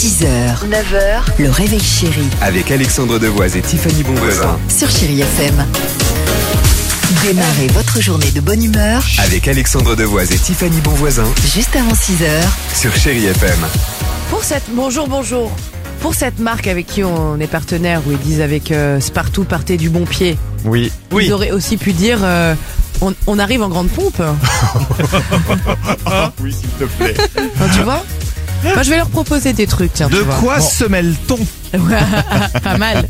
6h, 9h, le réveil chéri Avec Alexandre Devoise et Tiffany Bonvoisin. sur Chéri FM. Démarrez votre journée de bonne humeur Avec Alexandre Devoise et Tiffany Bonvoisin juste avant 6h. sur Chéri FM. Bonjour. Pour cette marque avec qui on est partenaire, où ils disent avec Spartoo, partez du bon pied. Oui. Ils auraient aussi pu dire on arrive en grande pompe. Oui, s'il te plaît. Enfin, tu vois. Moi, je vais leur proposer des trucs. Tiens, De tu vois. quoi se mêle-t-on? Pas mal.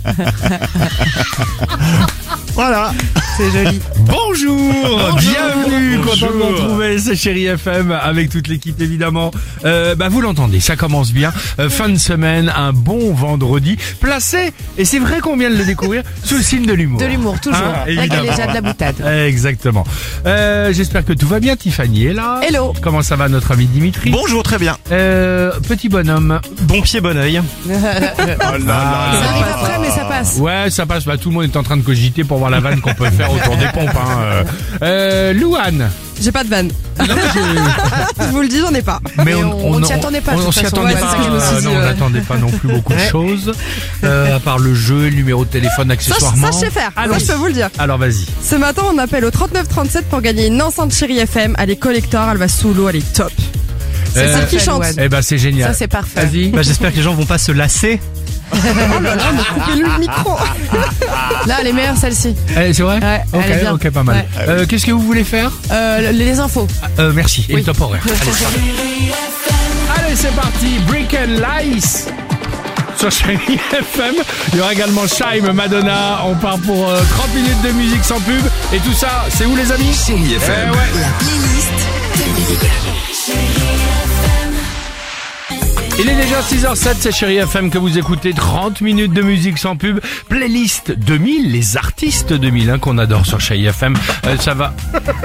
Voilà. C'est joli. Bonjour, bienvenue, content de vous retrouver, c'est Chéri FM avec toute l'équipe évidemment. Vous l'entendez, ça commence bien, fin de semaine, un bon vendredi, placé, et c'est vrai qu'on vient de le découvrir, sous le signe de l'humour. De l'humour, toujours. Avec évidemment. déjà de la boutade. Exactement. J'espère que tout va bien, Tiffany est là. Hello. Comment ça va notre ami Dimitri? Bonjour, très bien. Petit bonhomme. Bon pied, bon oeil. Ça arrive après, mais ça passe. Ouais, ça passe, tout le monde est en train de cogiter pour voir la vanne qu'on peut faire autour des pompes. Louane. J'ai pas de vanne. Je vous le dis, j'en ai pas. Mais on s'y attendait pas, de On toute s'y façon. attendait Ouais, pas. c'est ça que je me suis dit, Non, on n'attendait pas non plus beaucoup de choses. À part le jeu et le numéro de téléphone Ça, accessoirement. je sais faire. Allons-y. Ça, je peux vous le dire. Alors vas-y. Ce matin, on appelle au 3937 pour gagner une enceinte Chéri FM. Elle est collector, elle va sous l'eau, elle est top. C'est celle qui fait, chante. Louane. Eh ben c'est génial. Ça, c'est parfait. Vas-y. J'espère que les gens vont pas se lasser. Coupez-lui le micro. Là, elle est meilleure, celle-ci. C'est vrai. Ouais, Ok, elle est bien. ok, pas mal. Qu'est-ce que vous voulez faire? Les infos. Merci. Et Oui. le top horaire. Allez, c'est parti. Brick and Lice. Sur Chéri FM, il y aura également Shaim, Madonna. On part pour 30 minutes de musique sans pub. Et tout ça, c'est où les amis? Chéri FM. Ouais. La playlist Il est déjà 6h07, c'est Chéri FM que vous écoutez. 30 minutes de musique sans pub. Playlist 2000, les artistes 2000 qu'on adore sur Chéri FM. Ça va.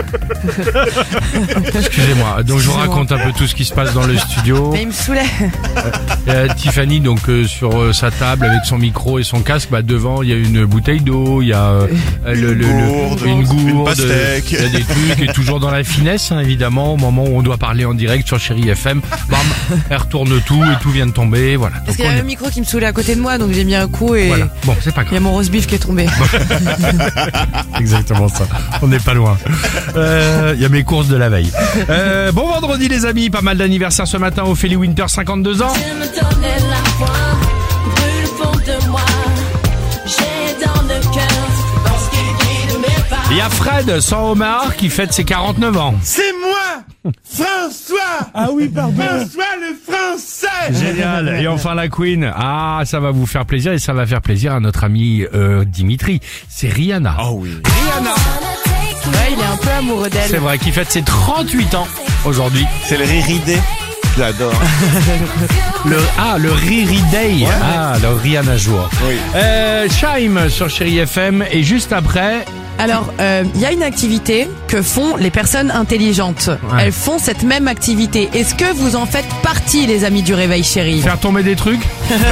Excusez-moi. Donc je vous raconte un peu tout ce qui se passe dans le studio. Mais il me saoulait. Tiffany donc sur sa table avec son micro et son casque. Devant il y a une bouteille d'eau, il y a une gourde, une pastèque. il y a des trucs et toujours dans la finesse évidemment. Au moment où on doit parler en direct sur Chéri FM, bam, elle retourne tout et tout vient de tomber. Voilà. Parce Donc qu'il y on avait est- un micro qui me saoulait à côté de moi, donc j'ai mis un coup et Voilà. Bon, c'est pas il y a grave. mon roast beef qui est tombé. Exactement ça. On n'est pas loin. Il y a mes courses de la veille. Bon vendredi les amis, pas mal d'anniversaires ce matin. Ophélie Winter, 52 ans. Me donner la foi, brûle au fond de moi. J'ai dans le cœur dans ce qui guide mes pas. Il y a Fred, sans Omar, qui fête ses 49 ans. C'est moi, François. Ah oui, pardon. François le français. Génial. Et enfin la Queen. Ah, ça va vous faire plaisir et ça va faire plaisir à notre ami Dimitri. C'est Rihanna. Oh oui. Rihanna. Ouais, il est un peu amoureux d'elle. C'est vrai qu'il fête ses 38 ans aujourd'hui. C'est le riridé. Je l'adore. Le Riri Day. Ah, le Rihanna jour. Oui. Shaim sur Chéri FM et juste après. Alors, il y a une activité que font les personnes intelligentes. Ouais. Elles font cette même activité. Est-ce que vous en faites partie, les amis du Réveil Chéri? Faire tomber des trucs.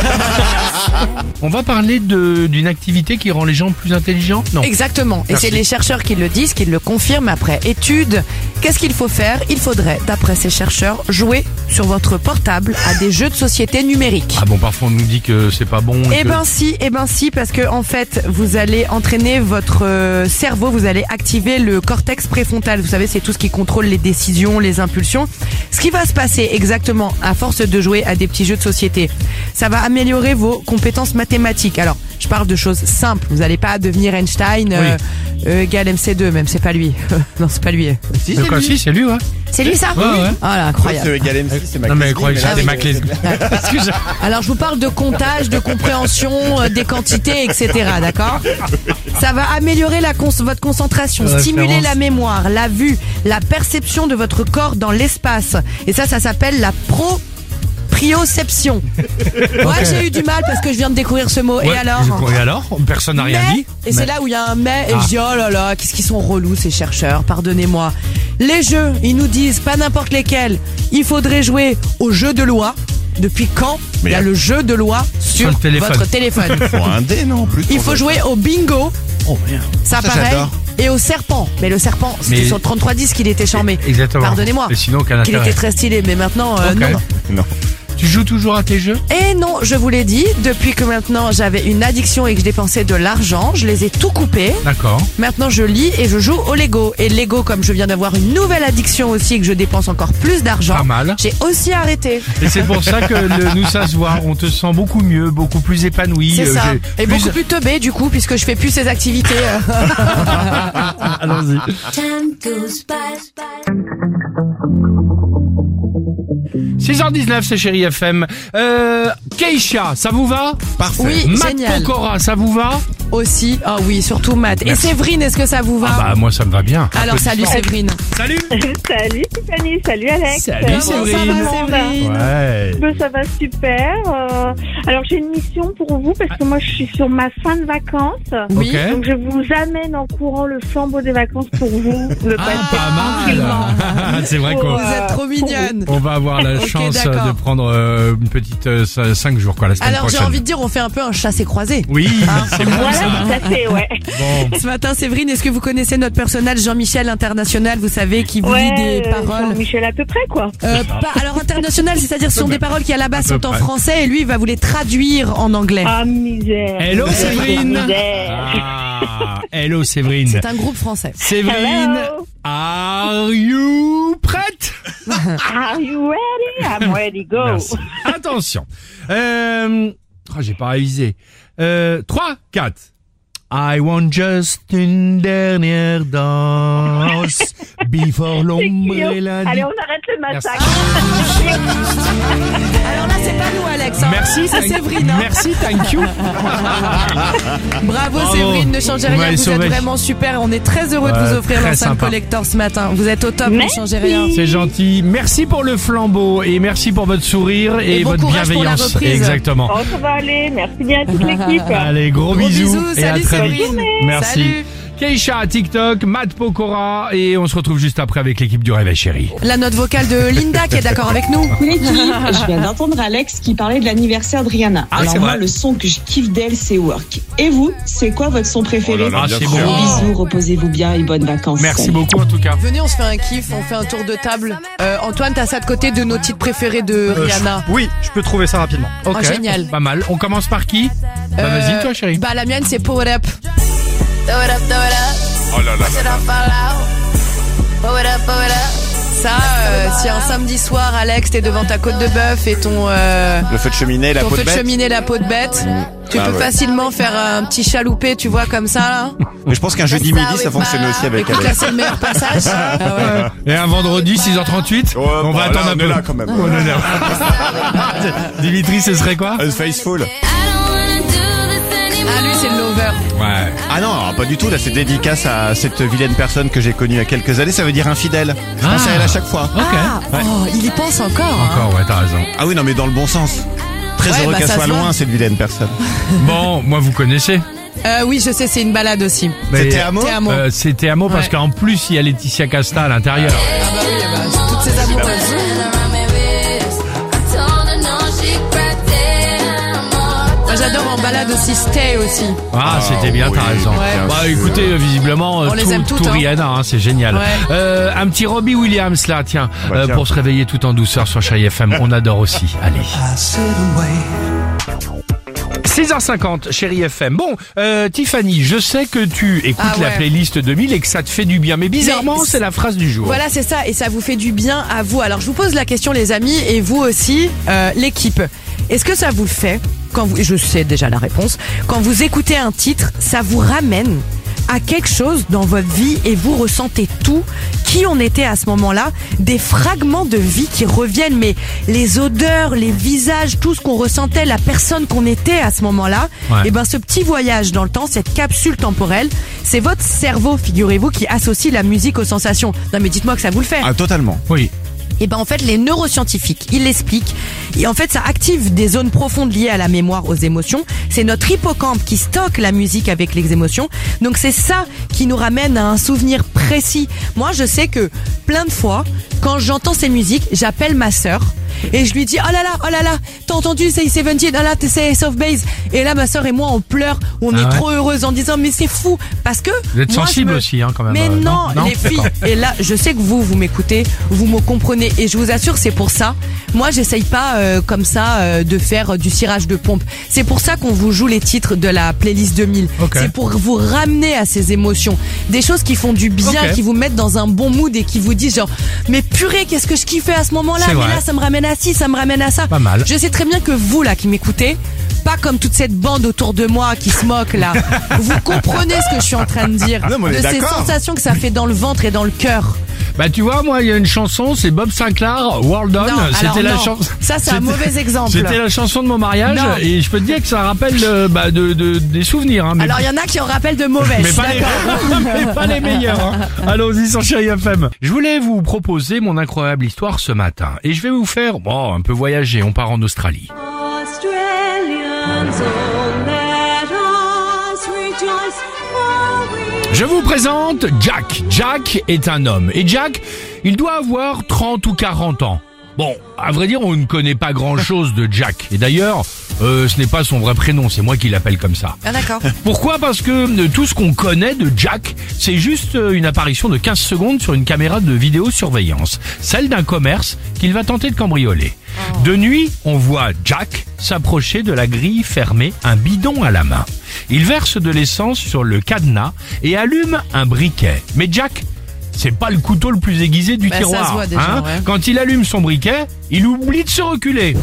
On va parler d'une activité qui rend les gens plus intelligents? Non. Exactement. Et Merci. c'est les chercheurs qui le disent, qui le confirment après étude. Qu'est-ce qu'il faut faire? Il faudrait, d'après ces chercheurs, jouer sur votre portable à des jeux de société numériques. Ah bon, parfois on nous dit que c'est pas bon. Eh ben si, parce que en fait, vous allez entraîner votre cerveau, vous allez activer le cortex préfrontal. Vous savez, c'est tout ce qui contrôle les décisions, les impulsions. Ce qui va se passer exactement à force de jouer à des petits jeux de société, ça va améliorer vos compétences mathématiques. Alors, je parle de choses simples. Vous n'allez pas devenir Einstein égale MC2, même c'est pas lui. Non, c'est pas lui. Si, De quoi, si, c'est lui, ouais. c'est lui ça? Ouais, ouais. Ah là, incroyable. C'est égal MC, c'est ma Non, mais elle croyait que Ah c'était oui. ma clé. Alors je vous parle de comptage, de compréhension, des quantités, etc. D'accord? Ça va améliorer votre concentration, Référence. stimuler la mémoire, la vue, la perception de votre corps dans l'espace. Et ça s'appelle la proprioception. Ouais, j'ai eu du mal parce que je viens de découvrir ce mot. Ouais, Et alors? Et alors? Personne n'a rien Mais- dit. Et c'est là où il y a un mais, et Ah. je dis oh là là, qu'est-ce qu'ils sont relous ces chercheurs, pardonnez-moi. Les jeux, ils nous disent pas n'importe lesquels. Il faudrait jouer aux jeux de loi. Depuis quand il y a le jeu de loi sur le téléphone. votre téléphone? Faut un dé, non plus. Il faut jouer au bingo. Oh merde. Ça Ça, pareil. j'adore. Et au serpent. Mais le serpent, c'était Mais- sur le 3310 qu'il était charmé. Exactement. Pardonnez-moi. Et sinon, aucun Qu'il intérêt. était très stylé, mais maintenant, Ok. non. Non. Tu joues toujours à tes jeux? Et non, je vous l'ai dit, depuis que maintenant j'avais une addiction et que je dépensais de l'argent, je les ai tout coupés. D'accord. Maintenant je lis et je joue au Lego. Et Lego, comme je viens d'avoir une nouvelle addiction aussi et que je dépense encore plus d'argent, Pas mal. j'ai aussi arrêté. Et c'est pour ça que nous, ça se voit. On te sent beaucoup mieux, beaucoup plus épanoui. C'est ça. j'ai Et beaucoup plus teubé du coup, puisque je fais plus ces activités. Allons-y. Time goes by. 6h19, c'est Chérie FM. Keisha, ça vous va? Parfait. Oui, Matt génial. Pokora, ça vous va? Aussi, ah oui, surtout Matt. Merci. Et Séverine, est-ce que ça vous va? Ah bah moi ça me va bien. Alors salut Séverine. Salut. Salut Tiffany, salut Alex. Salut Comment ça va, Séverine. Séverine? Ouais. Ça va super. Alors j'ai une mission pour vous parce que moi je suis sur ma fin de vacances. Oui. Ok. Donc je vous amène en courant le flambeau des vacances pour vous. Le Ah, passer pas tranquillement. mal. C'est vrai qu'on Vous êtes trop mignonne. on va avoir la Ok, chance d'accord. de prendre une petite 5 jours quoi la semaine Alors j'ai prochaine. envie de dire, on fait un peu un chassé-croisé. Oui, c'est bon Voilà, ça. tout à fait, ouais. Bon. Ce matin, Séverine, est-ce que vous connaissez notre personnage Jean-Michel International, vous savez, qui vous lit des paroles Michel à peu près quoi. alors international, c'est-à-dire ce sont des paroles qui à la base À peu sont en près. français et lui il va vous les traduire en anglais. Ah misère. Hello Séverine. Misère. Ah, hello Séverine. C'est un groupe français. Séverine, Hello. are you prête? Are you ready? I'm ready, go. Merci. Attention. J'ai pas révisé. 3, 4. I want just une dernière danse before l'ombrella. Allez, on arrête le massacre. Alors là, c'est pas nous, Alex. Hein. Merci, c'est Séverine. Hein. Merci, thank you. Bravo, Bravo. Séverine, ne changez Vous rien, m'avez vous sauvé. êtes vraiment super. On est très heureux de Ouais, vous offrir très l'enceinte sympa. collector ce matin. Vous êtes au top, ne Merci. changez rien. C'est gentil. Merci pour le flambeau et merci pour votre sourire et bon votre courage pour la bienveillance. reprise. Exactement. Oh, ça va aller. Merci bien à toute l'équipe. Allez, gros Gros bisous, bisous, et à salut, très vite. Séverine. Merci. Salut. Keisha à TikTok, Matt Pokora et on se retrouve juste après avec l'équipe du Réveil Chéri. La note vocale de Linda qui est d'accord avec nous. L'équipe, je viens d'entendre Alex qui parlait de l'anniversaire de Rihanna. Ah, Alors c'est moi, vrai. le son que je kiffe d'elle, c'est Work. Et vous, c'est quoi votre son préféré? Ah, c'est Gros bon. bisous, reposez-vous bien et bonnes vacances. Merci Salut. beaucoup en tout cas. Venez, on se fait un kiff, on fait un tour de table. Antoine, t'as ça de côté de nos titres préférés de Rihanna. Oui, je peux trouver ça rapidement. Ok. Oh, génial. Pas mal. On commence par qui? Bah vas-y toi chérie. Bah la mienne c'est Power Up. Throw it up, throw it up. Oh là là Watch it all fall out. Throw it up, throw it up. Ça, si un samedi soir, Alex, t'es devant ta côte de bœuf et ton Le feu de cheminée, la ton peau de feu de bête. cheminée, la peau de bête, tu Ah peux ouais. facilement faire un petit chaloupé, tu vois, comme ça là. Mais je pense qu'un jeudi midi, ça fonctionne aussi avec Écoute, là Alex. c'est le meilleur passage. Ah ouais. Et un vendredi 6h38. on va attendre un peu. On est là quand même. On est là. Dimitri, ce serait quoi? Unfaithful. I don't wanna do this anymore. Ah lui c'est le lover. Ouais. Ah non, alors, pas du tout. Là, c'est dédicace à cette vilaine personne que j'ai connue il y a quelques années. Ça veut dire infidèle. Je pense à elle à chaque fois. Ok. Ah, oh, il y pense encore. Hein. Encore, ouais, t'as raison. Ah oui, non, mais dans le bon sens. Très Ouais, heureux bah, qu'elle ça soit se voit. loin, cette vilaine personne. Bon, moi vous connaissez. Oui, je sais, c'est une balade aussi. Mais, C'était à mot. T'es amour. C'était Amo parce Ouais. qu'en plus il y a Laetitia Casta à l'intérieur. Ah bah oui, bah, toutes ces amoureuses. Around my wrist. I told her no, she cried down. Moi j'adore en balade aussi Stay aussi. Ah, c'était bien, oui, t'as raison. bien Bah écoutez, visiblement, On les aime tout toutes, hein. Rihanna, hein, c'est génial. Ouais. Un petit Robbie Williams là, tiens, Bah, tiens. pour se réveiller tout en douceur sur Chérie FM, on adore aussi. Allez. 6h50, Chérie FM. Bon, Tiffany, je sais que tu écoutes Ah la ouais. playlist 2000 et que ça te fait du bien, mais bizarrement, Mais c'est la phrase du jour. Voilà, c'est ça, et ça vous fait du bien à vous. Alors, je vous pose la question, les amis, et vous aussi, l'équipe. Est-ce que ça vous fait, quand vous, et je sais déjà la réponse, quand vous écoutez un titre, ça vous ramène à quelque chose dans votre vie et vous ressentez tout, qui on était à ce moment-là, des fragments de vie qui reviennent, mais les odeurs, les visages, tout ce qu'on ressentait, la personne qu'on était à ce moment-là, Ouais. et ben ce petit voyage dans le temps, cette capsule temporelle, c'est votre cerveau, figurez-vous, qui associe la musique aux sensations. Non mais dites-moi que ça vous le fait. Ah, totalement. Oui. Et ben en fait les neuroscientifiques, ils l'expliquent. Et en fait ça active des zones profondes liées à la mémoire, aux émotions. C'est notre hippocampe qui stocke la musique avec les émotions. Donc c'est ça qui nous ramène à un souvenir précis. Moi je sais que plein de fois, quand j'entends ces musiques, j'appelle ma sœur Et je lui dis, oh là là, t'as entendu, c'est 17, oh là, c'est Soft Base. Et là, ma sœur et moi, on pleure, on est trop heureuses en disant, mais c'est fou, parce que... Vous êtes sensible aussi, quand même. Mais non, les filles, et là, je sais que vous m'écoutez, vous me comprenez, et je vous assure, c'est pour ça. Moi, j'essaye pas comme ça de faire du cirage de pompe. C'est pour ça qu'on vous joue les titres de la playlist 2000. Okay. C'est pour vous ramener à ces émotions, des choses qui font du bien, qui vous mettent dans un bon mood et qui vous disent genre, mais purée, qu'est-ce que je kiffais à ce moment-là, mais là, ça me ramène à ci, ça me ramène à ça. Pas mal. Je sais très bien que vous là qui m'écoutez, pas comme toute cette bande autour de moi qui se moque là. Vous comprenez ce que je suis en train de dire, Non, de ces sensations que ça fait dans le ventre et dans le cœur. Bah tu vois, moi il y a une chanson, c'est Bob Sinclair, World On. C'était la chanson. Ça c'est un mauvais exemple. C'était la chanson de mon mariage et je peux te dire que ça rappelle des souvenirs. Hein, alors il y en a qui en rappellent de mauvais. Mais pas les meilleurs. Hein. Allons-y sur Chérie FM. Je voulais vous proposer mon incroyable histoire ce matin et je vais vous faire un peu voyager. On part en Australie. Je vous présente Jack. Jack est un homme. Et Jack, il doit avoir 30 ou 40 ans. Bon, à vrai dire, on ne connaît pas grand-chose de Jack. Et d'ailleurs, ce n'est pas son vrai prénom, c'est moi qui l'appelle comme ça. Ah d'accord. Pourquoi ? Parce que tout ce qu'on connaît de Jack, c'est juste une apparition de 15 secondes sur une caméra de vidéosurveillance. Celle d'un commerce qu'il va tenter de cambrioler. De nuit, on voit Jack s'approcher de la grille fermée, un bidon à la main. Il verse de l'essence sur le cadenas et allume un briquet. Mais Jack, c'est pas le couteau le plus aiguisé du tiroir. Ça se voit déjà, ouais. Quand il allume son briquet, il oublie de se reculer.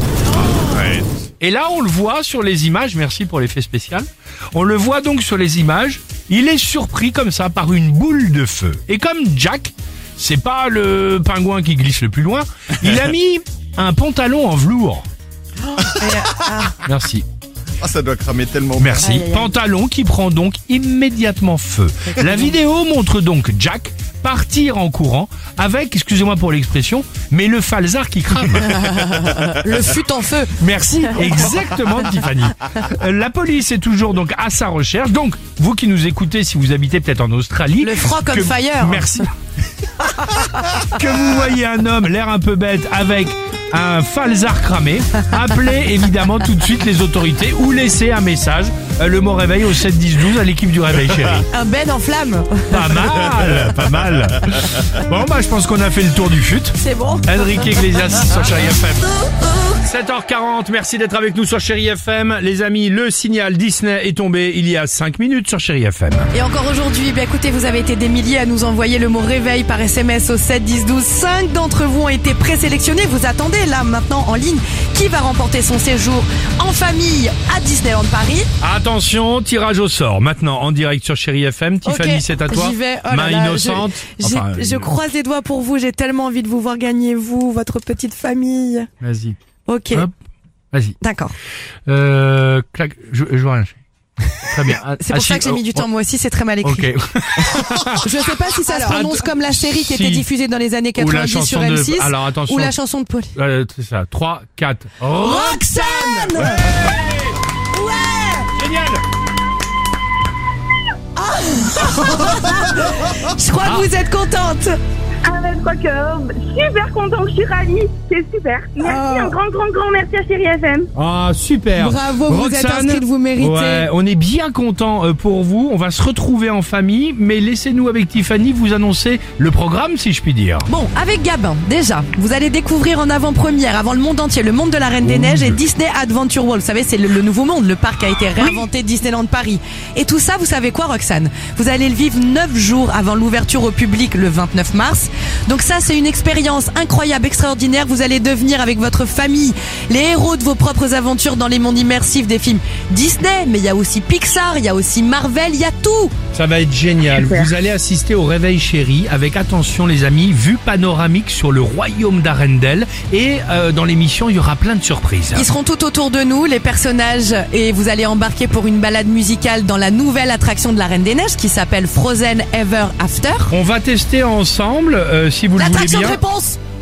Et là, on le voit sur les images. Merci pour l'effet spécial. On le voit donc sur les images. Il est surpris comme ça par une boule de feu. Et comme Jack, c'est pas le pingouin qui glisse le plus loin, il a mis un pantalon en velours. Merci. Ah, ça doit cramer tellement. Merci. Aïe, aïe, aïe. Pantalon qui prend donc immédiatement feu. La vidéo montre donc Jack partir en courant avec, excusez-moi pour l'expression, mais le falzar qui crame. Le fut en feu. Merci, exactement Tiffany. La police est toujours donc à sa recherche. Donc, vous qui nous écoutez, si vous habitez peut-être en Australie... Le froc on fire. Merci. Que vous voyez un homme, l'air un peu bête, avec un falzar cramé, appelez évidemment tout de suite les autorités ou laissez un message, le mot réveil au 7 10 12 à l'équipe du Réveil Chérie. Un Ben en flamme. Pas mal, pas mal. Bon je pense qu'on a fait le tour du fut. C'est bon. Enrique Iglesias sur Chérie FM. 7h40, merci d'être avec nous sur Chérie FM. Les amis, le signal Disney est tombé il y a 5 minutes sur Chérie FM. Et encore aujourd'hui, écoutez, vous avez été des milliers à nous envoyer le mot réveil par SMS au 7 10 12. 5 d'entre vous ont été présélectionnés. Vous attendez là maintenant en ligne qui va remporter son séjour en famille à Disneyland Paris. Attention, tirage au sort. Maintenant en direct sur Chérie FM. Tiffany, c'est à toi. J'y vais. Oh Main là là, innocente. Je croise les doigts pour vous. J'ai tellement envie de vous voir gagner, vous, votre petite famille. Vas-y. Ok. Hop. Vas-y. D'accord. Clac. Je vois rien. Très bien. C'est pour ça que j'ai mis du temps moi aussi, c'est très mal écrit. Ok. Je sais pas si ça se prononce comme la série qui était diffusée dans les années Ou la 90 sur chanson M6 Alors attention. ou la chanson de Paul. C'est ça. 3, 4. Roxane. Ouais. Génial. Je crois que vous êtes contente. Ah, je crois que super content, je suis ravie, c'est super. Merci, un grand merci à Chérie FM. Ah, super. Bravo, vous êtes Roxane, inscrite, vous méritez. Ouais, on est bien content pour vous. On va se retrouver en famille, mais laissez-nous avec Tiffany vous annoncer le programme, si je puis dire. Bon, avec Gabin, déjà, vous allez découvrir en avant-première, avant le monde entier, le monde de la Reine des Neiges et Disney Adventure World. Vous savez, c'est le nouveau monde, le parc a été réinventé, Disneyland Paris. Et tout ça, vous savez quoi, Roxane? Vous allez le vivre 9 jours avant l'ouverture au public le 29 mars. Donc ça, c'est une expérience incroyable, extraordinaire. Vous allez devenir avec votre famille les héros de vos propres aventures dans les mondes immersifs des films Disney. Mais il y a aussi Pixar, il y a aussi Marvel, il y a tout. Ça va être génial. Vous allez assister au Réveil Chéri avec, attention les amis, vue panoramique sur le royaume d'Arendelle. Et dans l'émission, il y aura plein de surprises. Ils seront tout autour de nous, les personnages, et vous allez embarquer pour une balade musicale dans la nouvelle attraction de la Reine des Neiges qui s'appelle Frozen Ever After. On va tester ensemble, si vous le voulez L'attraction bien. de réponse.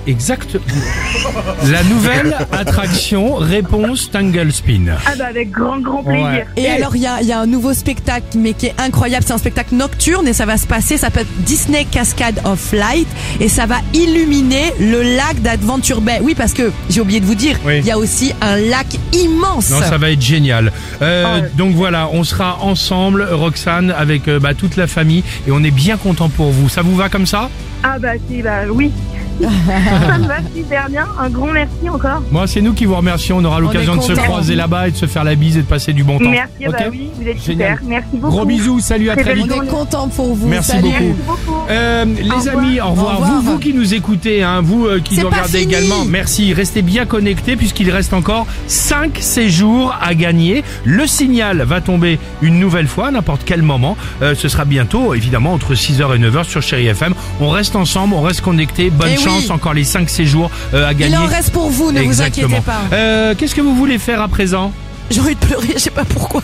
exact. La nouvelle attraction Réponse Tangle Spin. Ah bah avec grand plaisir. Ouais. Et alors, il y a un nouveau spectacle, mais qui est incroyable. C'est un spectacle nocturne et ça va se passer. Ça s'appelle Disney Cascade of Light et ça va illuminer le lac d'Adventure Bay. Oui, parce que j'ai oublié de vous dire, il y a aussi un lac immense. Non, ça va être génial. Donc voilà, on sera ensemble, Roxane, avec toute la famille, et on est bien content pour vous. Ça vous va comme ça? Ah bah oui. Ça me va super bien. Un grand merci encore. Moi, c'est nous qui vous remercions. On aura l'occasion de se croiser là-bas et de se faire la bise et de passer du bon temps. Merci, Okay. oui, vous êtes Génial. super. Merci beaucoup. Gros bisous, salut, à très vite. On est content pour vous. Merci Salut. beaucoup. Les amis, au revoir. Au revoir. Vous qui nous écoutez, vous qui C'est nous pas regardez fini. également, merci. Restez bien connectés puisqu'il reste encore 5 séjours à gagner. Le signal va tomber une nouvelle fois à n'importe quel moment. Ce sera bientôt, évidemment, entre 6h et 9h sur Chérie FM. On reste ensemble, on reste connectés. Bonne Eh chance, oui. encore les 5 séjours à gagner. Il en reste pour vous, ne vous Exactement. inquiétez pas. Qu'est-ce que vous voulez faire à présent? J'ai envie de pleurer, je sais pas pourquoi.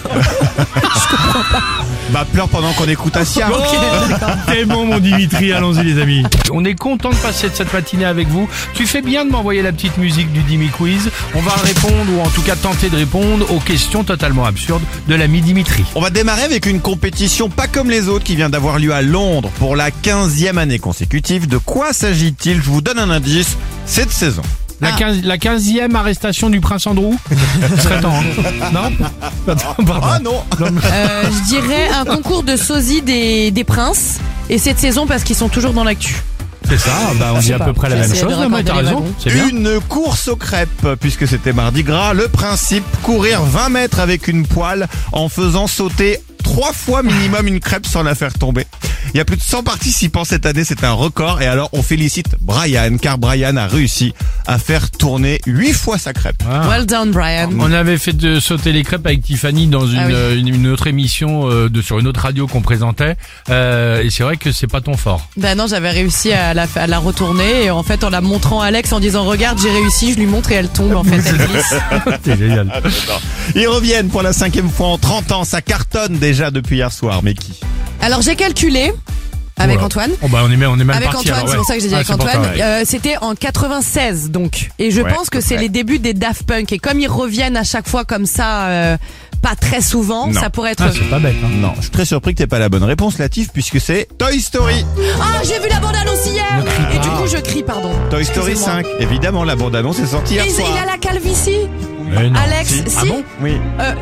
Bah pleure pendant qu'on écoute Asia. T'es bon mon Dimitri, allons-y les amis. On est content de passer cette matinée avec vous. Tu fais bien de m'envoyer la petite musique du Dimi Quiz. On va répondre, ou en tout cas tenter de répondre aux questions totalement absurdes de l'ami Dimitri. On va démarrer avec une compétition pas comme les autres qui vient d'avoir lieu à Londres pour la 15e année consécutive. De quoi s'agit-il? Je vous donne un indice, cette saison. La 15e arrestation du prince Andrew. Ce serait temps, hein. Non? Attends, pardon. Ah non. Je dirais un concours de sosie des princes. Et cette saison parce qu'ils sont toujours dans l'actu. C'est ça, on dit à peu près la même J'essaie de chose. Non, mais t'as raccorder les raison, wagons. c'est bien. Une course aux crêpes, puisque c'était mardi gras. Le principe, courir 20 mètres avec une poêle en faisant sauter 3 fois minimum une crêpe sans la faire tomber. Il y a plus de 100 participants cette année, c'est un record. Et alors, on félicite Brian, car Brian a réussi à faire tourner 8 fois sa crêpe. Ah. Well done, Brian. On avait fait de sauter les crêpes avec Tiffany dans une autre émission sur une autre radio qu'on présentait. Et c'est vrai que c'est pas ton fort. Ben non, j'avais réussi à la retourner et en fait en la montrant à Alex en disant regarde j'ai réussi, je lui montre et elle tombe en fait, elle glisse. C'est génial. Ils reviennent pour la 5e fois en 30 ans. Ça cartonne déjà depuis hier soir. Mais qui? Alors j'ai calculé avec Voilà. Antoine. Oh bah on est même Avec parti. Antoine, alors, c'est pour ça que j'ai dit avec c'est pour Antoine. ça, ouais. C'était en 96 donc. Et je Ouais, pense que à peu c'est près. les débuts des Daft Punk. Et comme ils reviennent à chaque fois comme ça, pas très souvent, Non. ça pourrait être... Ah, c'est pas bête. Hein. Non, je suis très surpris que t'aies pas la bonne réponse, Latif, puisque c'est Toy Story. Ah, j'ai vu la bande-annonce hier. Ne crie Et pas. du coup je crie, pardon. Toy Story Excusez-moi. 5. Évidemment, la bande-annonce est sortie hier Et soir. il a la calvitie. Mais non. Alex, si. Ah bon? Oui.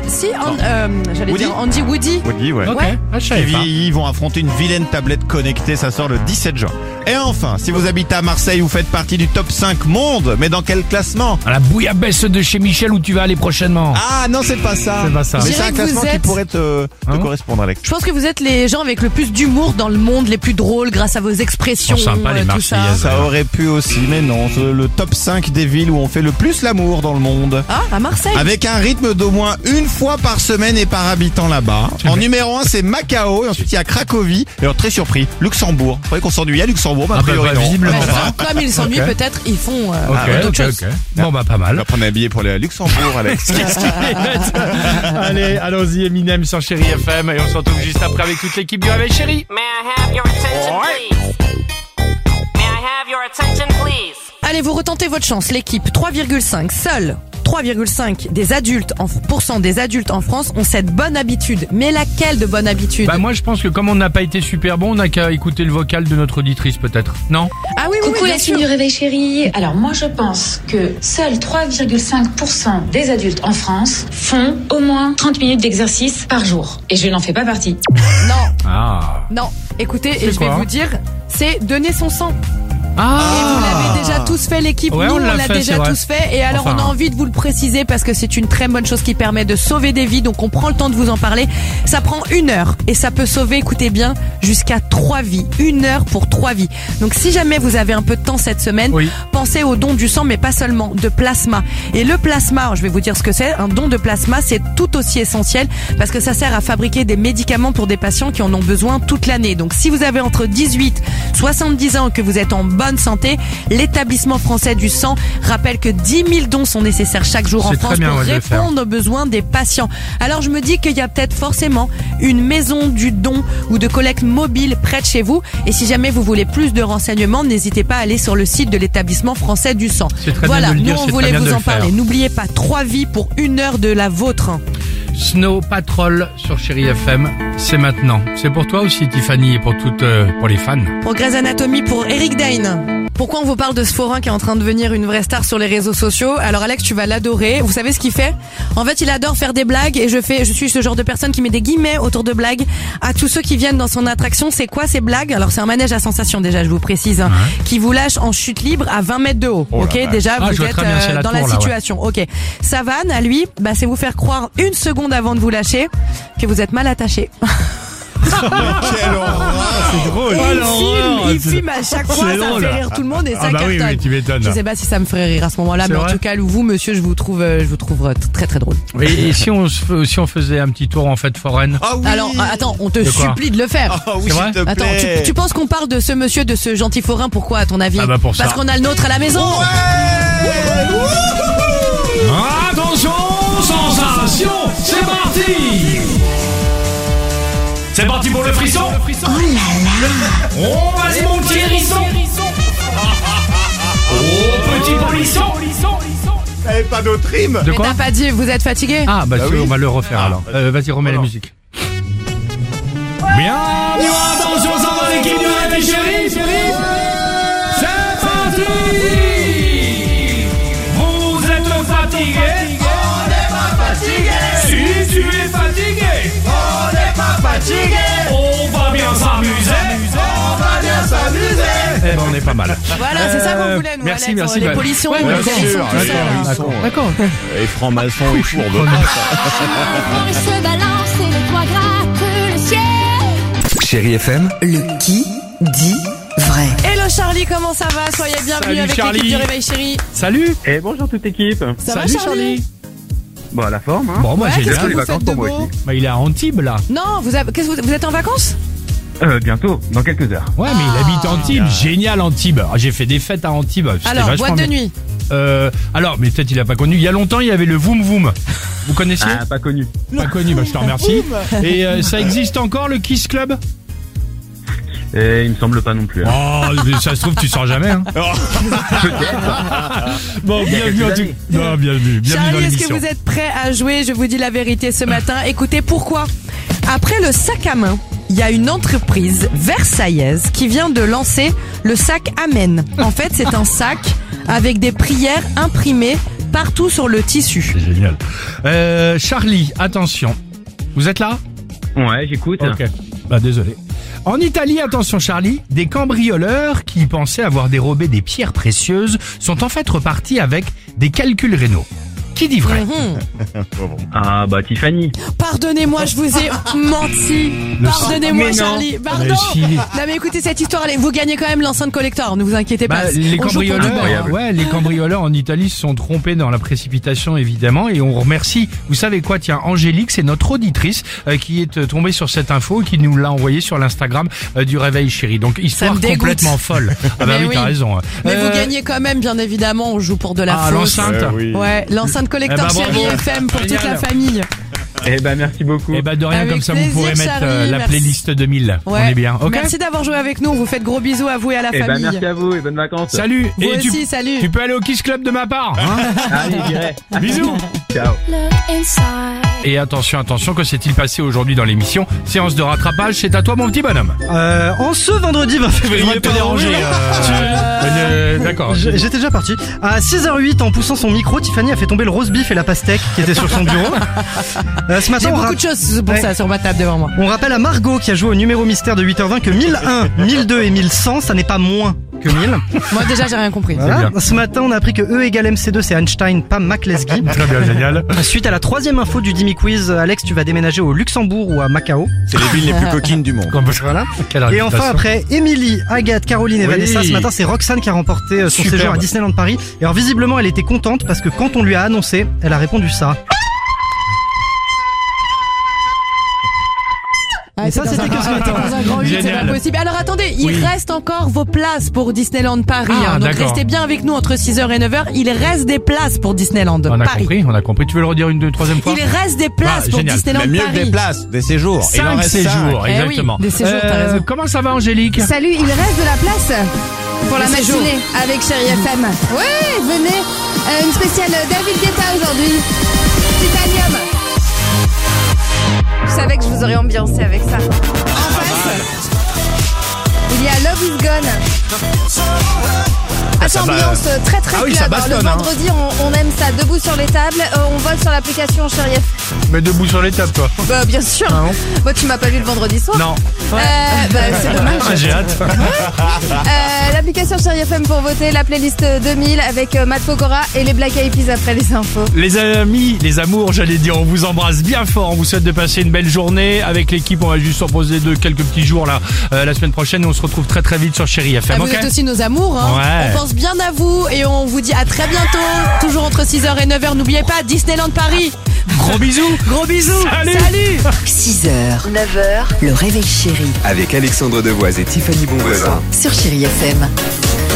J'allais Woody. dire Andy Woody. Woody, ouais. Ok, Ouais. ah, je Qui savais pas. vieillit, vont affronter une vilaine tablette connectée, ça sort le 17 juin. Et enfin, si vous habitez à Marseille, vous faites partie du top 5 monde, mais dans quel classement? À la bouillabaisse de chez Michel où tu vas aller prochainement. Ah non, c'est pas ça. C'est pas ça. Mais Je c'est un dirais que classement vous qui êtes- pourrait te Ah bon correspondre, Alex. Je pense que vous êtes les gens avec le plus d'humour dans le monde, les plus drôles grâce à vos expressions, Ils sont sympas, les tout ça. Marseillaises. Ça aurait pu aussi, mais non, c'est le top 5 des villes où on fait le plus l'amour dans le monde. Ah, à Marseille. Avec un rythme d'au moins une fois par semaine et par habitant là-bas. En numéro 1, c'est Macao, et ensuite il y a Cracovie, et alors très surpris, Luxembourg. Je croyais qu'on s'ennuyait à Luxembourg, mais a Ah bah, priori non. visiblement Ouais, pas. comme ils s'ennuient, Ok. peut-être ils font Ok, d'autres ok, choses. ok. Bon bah pas On mal. va prendre un billet pour aller à Luxembourg, Alex. Allez, allons-y Eminem sur Chérie FM et on se retrouve juste après avec toute l'équipe du Réveil Chérie. May I have your attention, please? May I have your attention, please? Allez, vous retentez votre chance, l'équipe 3,5, seul 3,5 des adultes % des adultes en France ont cette bonne habitude. Mais laquelle de bonne habitude? Bah moi je pense que comme on n'a pas été super bon, on n'a qu'à écouter le vocal de notre auditrice peut-être. Non? Ah oui, oui, Coucou oui, la bien team sûr. du Réveil Chéri. Alors moi je pense que seuls 3,5% des adultes en France font au moins 30 minutes d'exercice par jour. Et je n'en fais pas partie. Non, Ah. non. Écoutez, C'est et je vais quoi vous dire, c'est donner son sang. Ah. Et vous l'avez déjà tous fait, l'équipe. Ouais, Nous, on on l'a l'a fait, déjà c'est vrai. tous fait. Et alors, Enfin, on a envie de vous le préciser parce que c'est une très bonne chose qui permet de sauver des vies. Donc, on prend le temps de vous en parler. Ça prend 1 heure et ça peut sauver, écoutez bien, jusqu'à 3 vies. 1 heure pour 3 vies. Donc, si jamais vous avez un peu de temps cette semaine, Oui. pensez au don du sang, mais pas seulement, de plasma. Et le plasma, je vais vous dire ce que c'est. Un don de plasma, c'est tout aussi essentiel parce que ça sert à fabriquer des médicaments pour des patients qui en ont besoin toute l'année. Donc, si vous avez entre 18 et 70 ans, que vous êtes en bonne bonne santé. L'établissement français du sang rappelle que 10 000 dons sont nécessaires chaque jour en C'est France très bien, pour ouais, de le faire. répondre aux besoins des patients. Alors je me dis qu'il y a peut-être forcément une maison du don ou de collecte mobile près de chez vous. Et si jamais vous voulez plus de renseignements, n'hésitez pas à aller sur le site de l'établissement français du sang. C'est très Voilà, bien de le nous dire, on c'est voulait très bien vous de en le faire. parler. N'oubliez pas, 3 vies pour 1 heure de la vôtre. Snow Patrol sur Chérie FM, c'est maintenant. C'est pour toi aussi Tiffany et pour les fans. Pour Grey's Anatomy, pour Eric Dane. Pourquoi on vous parle de ce forain qui est en train de devenir une vraie star sur les réseaux sociaux? Alors Alex, tu vas l'adorer. Vous savez ce qu'il fait? En fait, il adore faire des blagues et je suis ce genre de personne qui met des guillemets autour de blagues à tous ceux qui viennent dans son attraction. C'est quoi ces blagues? Alors c'est un manège à sensation déjà, je vous précise, hein, qui vous lâche en chute libre à 20 mètres de haut. Oh la Ok, vache. déjà Ah, je vous vois êtes très bien, c'est la dans tour, la là, ouais. situation. Ok, sa vanne à lui, c'est vous faire croire 1 seconde avant de vous lâcher que vous êtes mal attaché. Quelle horreur. C'est drôle. Et il filme à chaque fois, ça drôle. fait rire tout le monde et ça Ah bah oui, cartonne. oui, tu m'étonnes. Je sais pas si ça me ferait rire à ce moment-là, C'est mais en vrai tout cas, vous, monsieur, je vous trouve très très drôle. Oui, et si on faisait un petit tour en fête foraine? Ah oui. Alors, attends, on te De quoi supplie de le faire. Ah oui, C'est vrai s'il te plaît. Attends, tu penses qu'on parle de ce monsieur, de ce gentil forain, pourquoi à ton avis? Ah bah pour ça. Parce qu'on a le nôtre à la maison. Attention, sensation, c'est parti. C'est parti pour le frisson. Oh là là. Oh, vas-y mon petit hérisson. Oh, petit polisson. T'avais pas d'autre rime. De Mais quoi? t'as pas dit, vous êtes fatigué? Ah bah, oui. on va le refaire alors. Vas-y, remets la musique. Bien, attention, ça va l'équipe du Réveil Chérie. C'est parti. Vous êtes fatigué? On n'est pas fatigué. Si tu es fatigué, on n'est pas fatigué. On va bien s'amuser. On va bien s'amuser. Eh ben on est pas mal. Voilà, c'est ça qu'on voulait, nous, Merci, Alex. merci. Les bah- polissons, Ouais, les d'accord, polissons, tout ça. d'accord. Et franc-maçon et fourbe. Elle se balance et le toit gratte le ciel. Chérie FM, Le qui dit vrai. Hello Charlie, comment ça va? Soyez bienvenue Salut, avec Charlie. l'équipe du Réveil Chérie. Salut. Et bonjour toute l'équipe. Ça Salut va Charlie? Bon, à la forme, hein. Bon, moi Ouais, j'ai qu'est-ce bien que les vous vacances. faites de pour moi beau? aussi. Bah, il est à Antibes là. Non, vous êtes en vacances? Bientôt, dans quelques heures. Ouais, mais il habite Antibes. Génial Antibes. Ah, j'ai fait des fêtes à Antibes. C'était Alors, vachement boîte de bien. nuit. Alors, mais peut-être il a pas connu. Il y a longtemps, il y avait le Voom Voom. Vous connaissiez? Ah, pas connu. Pas connu. Bah, je te remercie. Et ça existe encore le Kiss Club? Et il me semble pas non plus. Hein. Oh, mais ça se trouve, tu sors jamais. Hein. Bon, bienvenue en tout. Non, bienvenue dans Charlie, est-ce que l'émission. vous êtes prêt à jouer? Je vous dis la vérité ce matin. Écoutez, pourquoi? Après le sac à main, il y a une entreprise versaillaise qui vient de lancer le sac Amen. En fait, c'est un sac avec des prières imprimées partout sur le tissu. C'est génial. Charlie, attention. Vous êtes là? Ouais, j'écoute. Ok. Bah, désolé. En Italie, attention Charlie, des cambrioleurs qui pensaient avoir dérobé des pierres précieuses sont en fait repartis avec des calculs rénaux. Qui dit vrai? Ah, bah Tiffany. Pardonnez-moi, je vous ai menti. Pardonnez-moi, Mais non. Charlie. Pardon. Mais si. Non, mais écoutez cette histoire. Allez, vous gagnez quand même l'enceinte collector. Ne vous inquiétez pas. Bah, les On joue pour du cambrioleurs, beurre. ouais, les cambrioleurs en Italie se sont trompés dans la précipitation évidemment et on remercie. Vous savez quoi? Tiens, Angélique, c'est notre auditrice qui est tombée sur cette info et qui nous l'a envoyée sur l'Instagram du Réveil Chéri. Donc histoire me dégoûte. complètement folle. Ah bah Mais oui, t'as raison. Mais vous gagnez quand même, bien évidemment. On joue pour de la Ah, fausse. l'enceinte. Ouais, l'enceinte collector Eh ben, Chérie bravo. FM pour toute Génial. la famille. Eh ben, merci beaucoup. Eh ben de rien, Avec comme ça vous plaisir, pourrez mettre Charlie, la merci. playlist 2000. Ouais. On est bien, ok? Merci d'avoir joué avec nous. On vous fait de gros bisous à vous et à la Eh ben, famille. merci à vous et bonnes vacances. Salut. Vous Et aussi, salut. tu peux aller au Kiss Club de ma part. Hein. Allez, j'irai. Bisous. Ciao. Look inside. Et attention, que s'est-il passé aujourd'hui dans l'émission? Séance de rattrapage, c'est à toi mon petit bonhomme. En ce vendredi 20 février, te déranger. D'accord. J'étais déjà parti. À 6h08, en poussant son micro, Tiffany a fait tomber le roast beef et la pastèque qui était sur son bureau. Ce matin, J'ai beaucoup de choses pour ça sur ma table devant moi. on rappelle à Margot qui a joué au numéro mystère de 8h20 que 1001, 1002 et 1100, ça n'est pas moins que 1000. Moi déjà j'ai rien compris. Voilà. bien. Ce matin, on a appris que E égale MC2, c'est Einstein, pas McLesky. Très bien, génial. Suite à la troisième info du Dimi Quiz, Alex, tu vas déménager au Luxembourg ou à Macao. C'est les villes les plus coquines du monde. Voilà. Quelle Et enfin, réputation. après Émilie, Agathe, Caroline et Oui. Vanessa, ce matin, c'est Roxane qui a remporté son Superbe. séjour à Disneyland Paris. Et alors, visiblement, elle était contente parce que quand on lui a annoncé, elle a répondu ça. Ah, ça, c'était que ce matin. Dans un grand 8, c'est Génial. pas possible. Alors attendez, il Oui. reste encore vos places pour Disneyland Paris. Ah, Donc d'accord. restez bien avec nous entre 6h et 9h. Il reste des places pour Disneyland On a Paris. compris. Tu veux le redire une troisième fois? Il reste des places Ah, pour génial. Disneyland Mais mieux que Paris. des places, des séjours. Il en 5 reste séjours, 5. Eh oui, exactement. des séjours, t'as raison. Comment ça va, Angélique? Salut, il reste de la place pour la Les séjours. matinée avec Chérie FM. Ouais, venez. Une spéciale David Guetta aujourd'hui. Titanium. Je savais que je vous aurais ambiancé avec ça. En face, il y a Love is Gone. Ah, c'est ambiance très très Ah oui, club. ça Alors, bastonne, le hein. vendredi, on aime ça debout sur les tables. On vole sur l'application Chérie FM. Mais debout sur les tables, toi. Bah, bien sûr. Ah bon Moi, tu m'as pas vu le vendredi soir. Non. Bah, c'est dommage. Ah, j'ai hâte. L'application Chérie FM pour voter, la playlist 2000 avec Matt Pokora et les Black Eyed Peas après les infos. Les amis, les amours, j'allais dire, on vous embrasse bien fort. On vous souhaite de passer une belle journée. Avec l'équipe, on va juste se reposer de quelques petits jours là, la semaine prochaine. Et on se retrouve très très vite sur Chérie FM. Ah, vous ok êtes aussi nos amours, hein. Ouais. On pense bien à vous et on vous dit à très bientôt. Toujours entre 6h et 9h. N'oubliez pas, Disneyland Paris. Gros bisous. Gros bisous. Salut. 6h, 9h, le réveil chéri Avec Alexandre Devoise et Tiffany Bonvoisin. sur Chérie FM.